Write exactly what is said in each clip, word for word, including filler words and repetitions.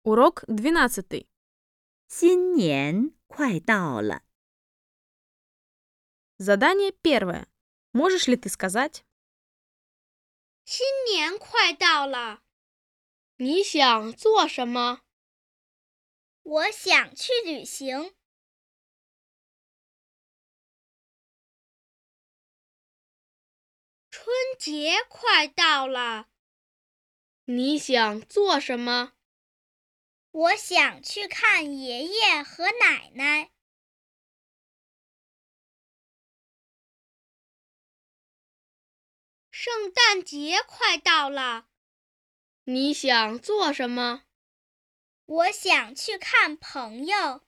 Урок двенадцатый. 新年快到了。 Задание первое. Можешь ли ты сказать? 新年快到了，你想做什么？我想去旅行。春节快到了，你想做什么？我想去看爷爷和奶奶。圣诞节快到了，你想做什么？我想去看朋友。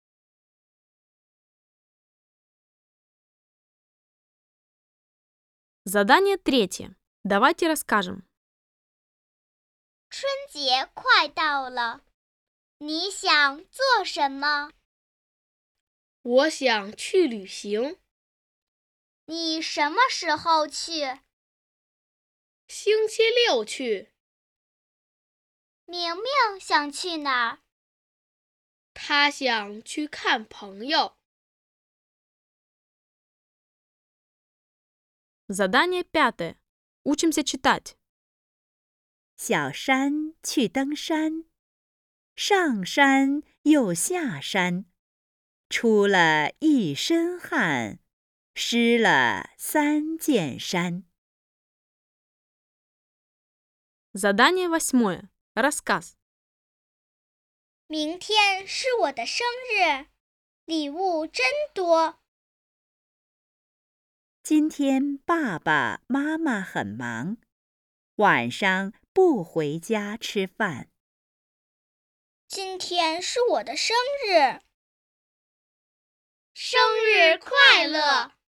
Задание третье. Давайте расскажем. 春节快到了，你想做什么？我想去旅行。你什么时候去？星期六去。明明想去哪儿？他想去看朋友。 Задание пятое. Учимся читать. 小山去登山，上山又下山，出了一身汗，湿了三件衫。 Задание восьмое. Рассказ. 明天是我的生日，礼物真多。 今天爸爸妈妈很忙，晚上不回家吃饭。 今天是我的生日，生日快乐！